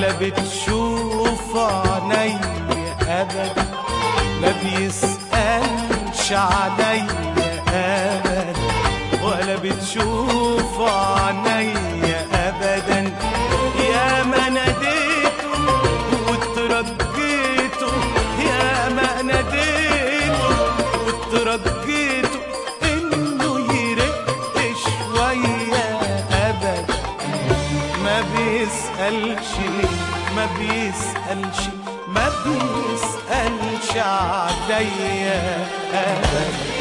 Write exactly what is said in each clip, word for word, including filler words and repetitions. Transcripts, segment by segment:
ولا بتشوف عيني أبدا، ما بيسألش علي أبدا، ولا بتشوف عيني أبدا. يا ما ناديته وترجيته، يا ما ناديته وترجيته إنه يرق شوية أبدا، ما بيسألش ما بيسألش ما بيسألش عليا أبدا.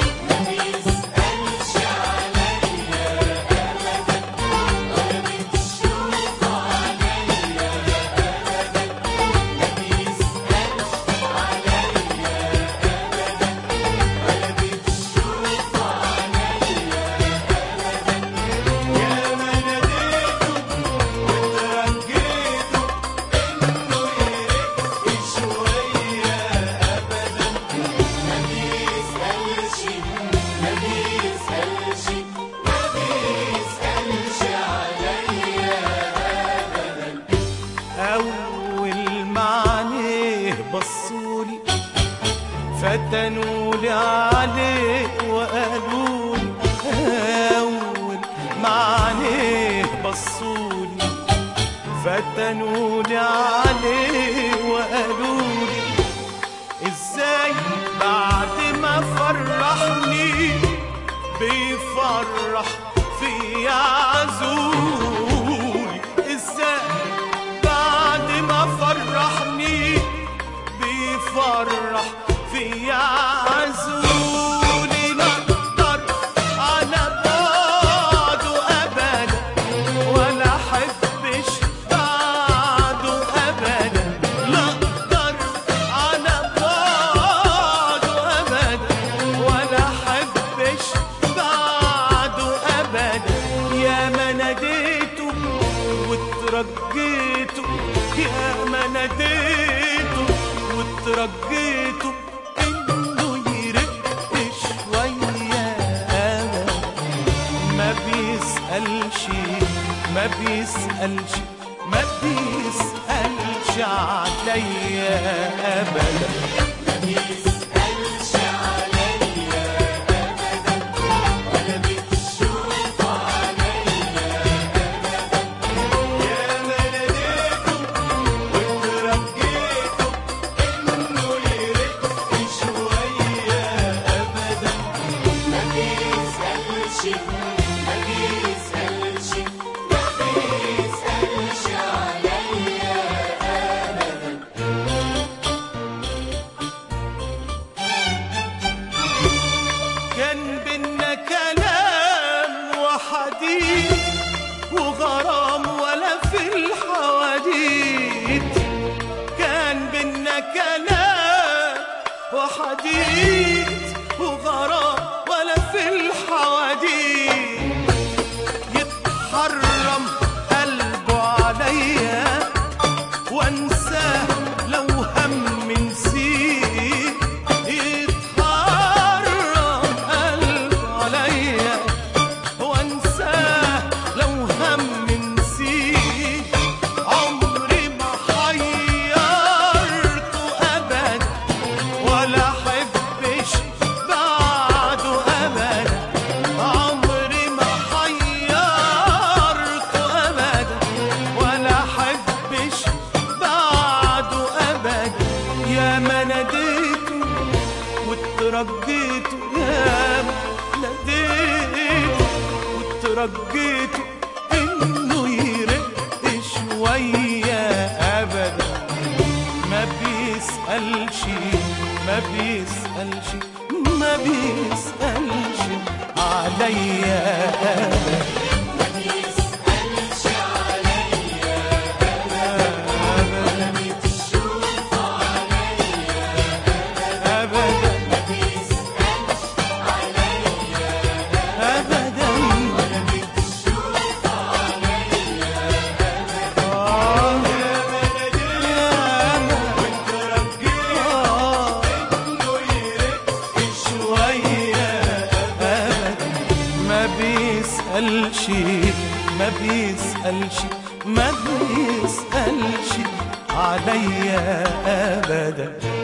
أول ما عينيه بصولي فتنولي عليه وقالولي، أول ما عينيه بصولي فتنولي عليه وقالولي، إزاي بعد ما فرحني بيفرح في عزولي، إزاي فرحني بيفرح في عزولي. لا اقدر على بعده ابدا، ولا احبش بعده ابدا، لا اقدر على بعده ابدا، ولا احبش بعده ابدا. يا ما ناديته وترجيته، يا ما ناديته وترجيته إنه يرق شوية أبدا، ما بيسألش ما بيسألش ما بيسألش عليا أبدا، ما بيسألش عليا أبدا، ولا بتشوف عليا أبدا. يا ما ناديته وترجيته إنه يرق شوية أبدا، ما بيسألش ما بيسألش ما بيسألش عليا أبدا. كان بينا كلام وحديث وغرام ولا في الحواديت، كان بينا كلام وحديث وغرام ولا في الحواديت، يتحرم قلبه عليا وانساه لو هم نسيه، يتحرم قلبه عليا وانساه لو هم نسيه. عمري ما حيرته ابدا، ولا احبش بعده ابدا، عمري ما حيرته ابدا، ولا احبش بعده ابدا. يا ما ناديته وترجيته، يا ما ناديته وترجيته إنه يرق شوية أبدا، ما بيسألش ما بيسألش ما بيسألش عليا أبدا، ما بيسألش عليا أبدا، ولا بتشوف عليا أبدا، ما بيسألش عليا أبدا، ولا بتشوف عليا أبدا. آه يا ما ناديته وترجيته إنه يرق شوية أبدا، ما بيسألش ما بيسألش ما بيسألش قالش عليا ابدا.